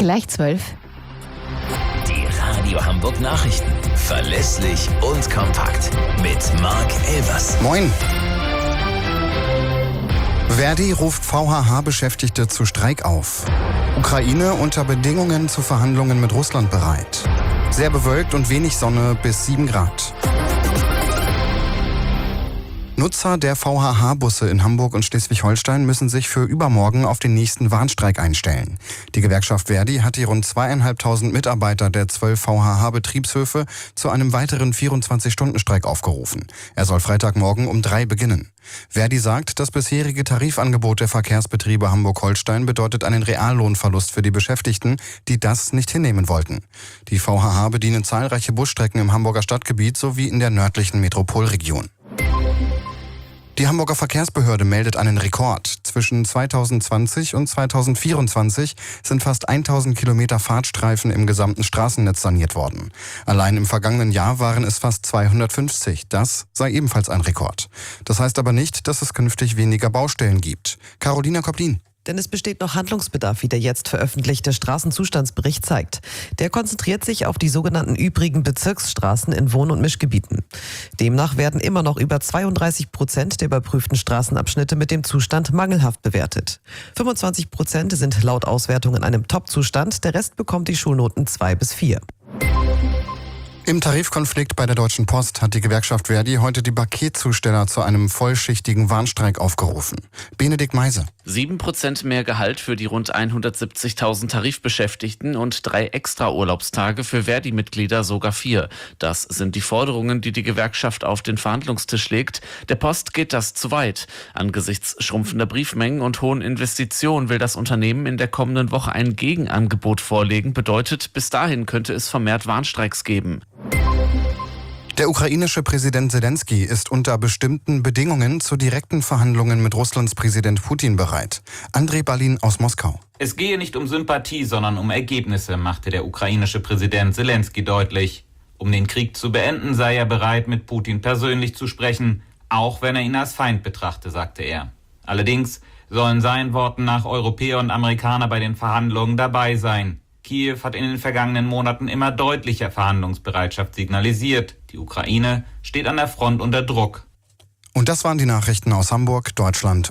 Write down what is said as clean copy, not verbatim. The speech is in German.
Gleich 12. Die Radio Hamburg Nachrichten. Verlässlich und kompakt. Mit Marc Elvers. Moin. Verdi ruft VHH-Beschäftigte zu Streik auf. Ukraine unter Bedingungen zu Verhandlungen mit Russland bereit. Sehr bewölkt und wenig Sonne bis 7 Grad. Nutzer der VHH-Busse in Hamburg und Schleswig-Holstein müssen sich für übermorgen auf den nächsten Warnstreik einstellen. Die Gewerkschaft Verdi hat die rund 2.500 Mitarbeiter der 12 VHH-Betriebshöfe zu einem weiteren 24-Stunden-Streik aufgerufen. Er soll Freitagmorgen um 3 beginnen. Verdi sagt, das bisherige Tarifangebot der Verkehrsbetriebe Hamburg-Holstein bedeutet einen Reallohnverlust für die Beschäftigten, die das nicht hinnehmen wollten. Die VHH bedienen zahlreiche Busstrecken im Hamburger Stadtgebiet sowie in der nördlichen Metropolregion. Die Hamburger Verkehrsbehörde meldet einen Rekord. Zwischen 2020 und 2024 sind fast 1000 Kilometer Fahrtstreifen im gesamten Straßennetz saniert worden. Allein im vergangenen Jahr waren es fast 250. Das sei ebenfalls ein Rekord. Das heißt aber nicht, dass es künftig weniger Baustellen gibt. Carolina Koplin. Denn es besteht noch Handlungsbedarf, wie der jetzt veröffentlichte Straßenzustandsbericht zeigt. Der konzentriert sich auf die sogenannten übrigen Bezirksstraßen in Wohn- und Mischgebieten. Demnach werden immer noch über 32% der überprüften Straßenabschnitte mit dem Zustand mangelhaft bewertet. 25% sind laut Auswertung in einem Top-Zustand, der Rest bekommt die Schulnoten 2 bis 4. Im Tarifkonflikt bei der Deutschen Post hat die Gewerkschaft Verdi heute die Paketzusteller zu einem vollschichtigen Warnstreik aufgerufen. Benedikt Meise. 7% mehr Gehalt für die rund 170.000 Tarifbeschäftigten und 3 extra Urlaubstage für Verdi-Mitglieder, sogar 4. Das sind die Forderungen, die die Gewerkschaft auf den Verhandlungstisch legt. Der Post geht das zu weit. Angesichts schrumpfender Briefmengen und hohen Investitionen will das Unternehmen in der kommenden Woche ein Gegenangebot vorlegen. Bedeutet, bis dahin könnte es vermehrt Warnstreiks geben. Der ukrainische Präsident Selenskyj ist unter bestimmten Bedingungen zu direkten Verhandlungen mit Russlands Präsident Putin bereit. Andrei Balin aus Moskau. Es gehe nicht um Sympathie, sondern um Ergebnisse, machte der ukrainische Präsident Selenskyj deutlich. Um den Krieg zu beenden, sei er bereit, mit Putin persönlich zu sprechen, auch wenn er ihn als Feind betrachte, sagte er. Allerdings sollen seinen Worten nach Europäer und Amerikaner bei den Verhandlungen dabei sein. Kiew hat in den vergangenen Monaten immer deutlicher Verhandlungsbereitschaft signalisiert. Die Ukraine steht an der Front unter Druck. Und das waren die Nachrichten aus Hamburg, Deutschland